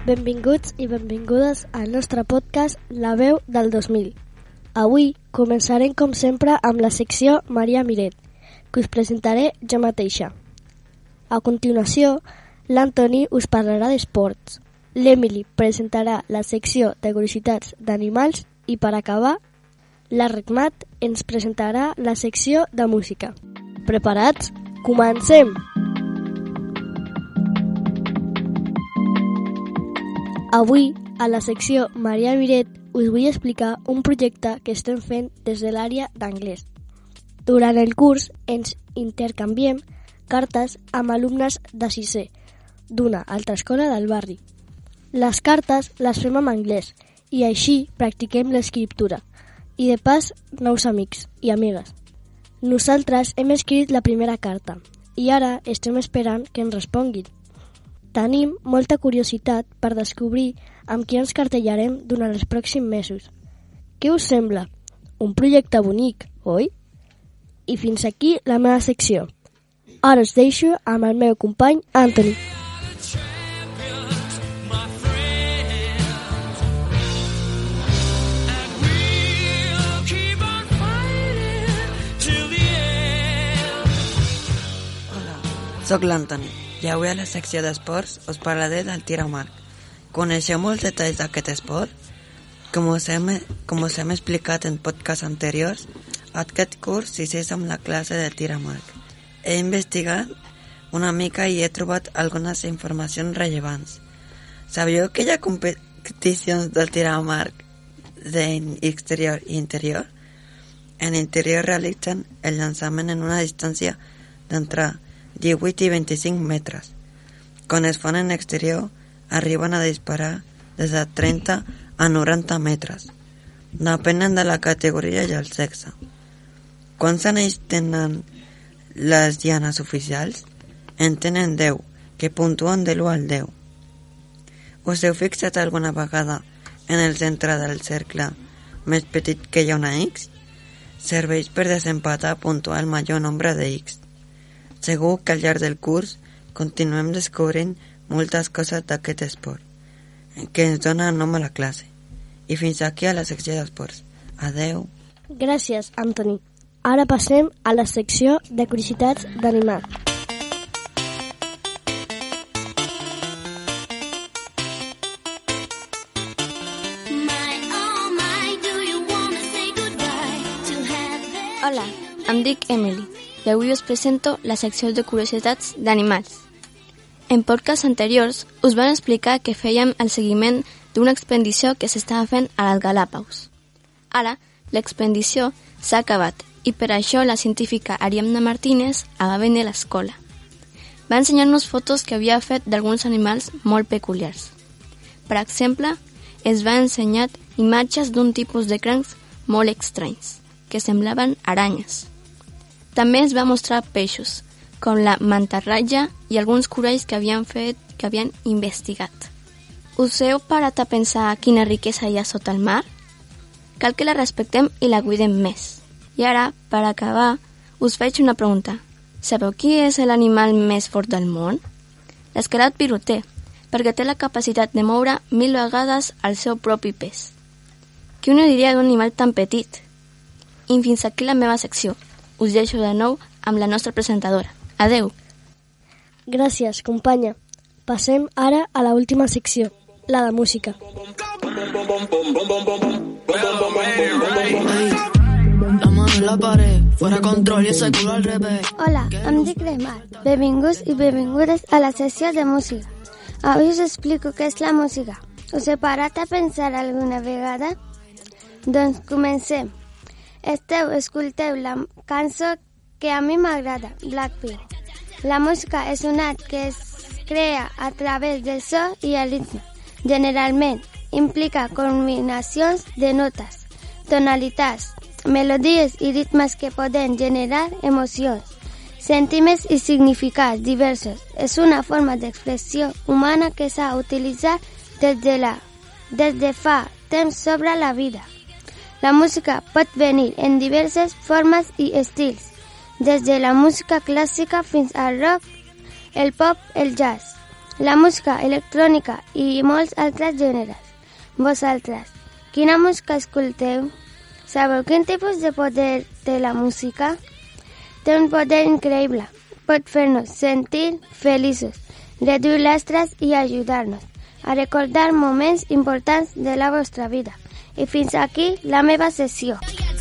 Benvinguts i benvingudes al nostre podcast La veu del 2000. Avui començarem com sempre amb la secció Maria Miret, que us presentaré jo mateixa. A continuació, l'Antoni us parlarà d'esports, l'Emily presentarà la secció de curiositats d'animals i per acabar, l'Arregmat ens presentarà la secció de música. Preparats? Comencem! Avui, a la secció Maria Miret, us vull explicar un projecte que estem fent des de l'àrea d'anglès. Durant el curs ens intercanviem cartes amb alumnes de 6è d'una altra escola del barri. Les cartes les fem en anglès i així practiquem l'escriptura i de pas nous amics i amigues. Nosaltres hem escrit la primera carta i ara estem esperant que ens responguin. Tenim molta curiositat per descobrir amb qui ens cartellarem durant els pròxims mesos. Què us sembla? Un projecte bonic, oi? I fins aquí la meva secció. Ara us deixo amb el meu company Anthony. Soc l'Antoni i avui a la secció d'esports us parlaré del tir amb arc. Coneixeu molts detalls d'aquest esport? Com us hem explicat en podcasts anteriors, aquest curs s'inicia amb la classe de tir amb arc. He investigat una mica i he trobat algunes informacions rellevants. Sabíeu que hi ha competicions del tir amb arc d'exterior i interior? En interior realitzen el llançament en una distància d'entre 18 i 25 metres. Quan es fan en exterior, arriben a disparar des de 30 a 90 metres. Depenen de la categoria i el sexe. Quants anells tenen les dianes oficials? En tenen 10, que puntuen de l'1 al 10. Us heu fixat alguna vegada en el centre del cercle més petit que hi ha una X? Serveix per desempatar puntuar el major nombre de X. Segur que al llarg del curs continuem descobrint moltes coses d'aquest esport, que ens dona nom a la classe. I fins aquí a la secció d'esports. Adeu. Gràcies, Anthony. Ara passem a la secció de curiositats d'animals. Hola, em dic Emily i avui us presento la secció de curiositats d'animals. En podcasts anteriors us van explicar que fèiem el seguiment d'una expedició que s'estava fent a les Galápagos. Ara, l'expedició s'ha acabat i per això la científica Ariadna Martínez va venir a l'escola. Va ensenyar-nos fotos que havia fet d'alguns animals molt peculiars. Per exemple, es va ensenyar imatges d'un tipus de crancs molt estranys, que semblaven aranyes. També es va mostrar peixos, com la mantarraya i alguns coralls que havien investigat. Us heu parat a pensar quina riquesa hi ha sota el mar? Cal que la respectem i la cuidem més. I ara, per acabar, us faig una pregunta. Sabeu qui és l'animal més fort del món? L'esquelet viroter, perquè té la capacitat de moure 1000 vegades el seu propi pes. Qui no diria d'un animal tan petit? I fins aquí la meva secció. Us deixo de nou amb la nostra presentadora. Adeu! Gràcies, companya. Passem ara a l'última secció, la de música. Hola, em dic Remar. Benvinguts i benvingudes a la secció de música. Avui us explico què és la música. Us he parat a pensar alguna vegada? Doncs comencem. Escolteu la cançó que a mi m'agrada, Blackpink. La música és un art que es crea a través del so i el ritme. Generalment implica combinacions de notes, tonalitats, melodies i ritmes que poden generar emocions, sentiments i significats diversos. És una forma d'expressió humana que s'ha utilitzat des de fa temps sobre la vida. La música pot venir en diverses formes i estils, des de la música clàssica fins al rock, el pop, el jazz. la música electrònica i molts altres gèneres. Vosaltres, quina música escolteu? Sabeu quin tipus de poder té la música? Té un poder increïble. Pot fer-nos sentir feliços, reduir l'estrès i ajudar-nos a recordar moments importants de la vostra vida. I fins aquí la meva sessió.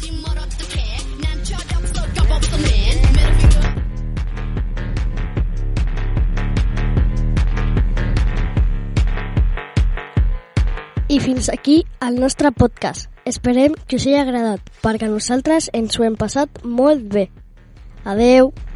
I fins aquí el nostre podcast. Esperem que us hagi agradat, perquè nosaltres ens ho hem passat molt bé. Adeu!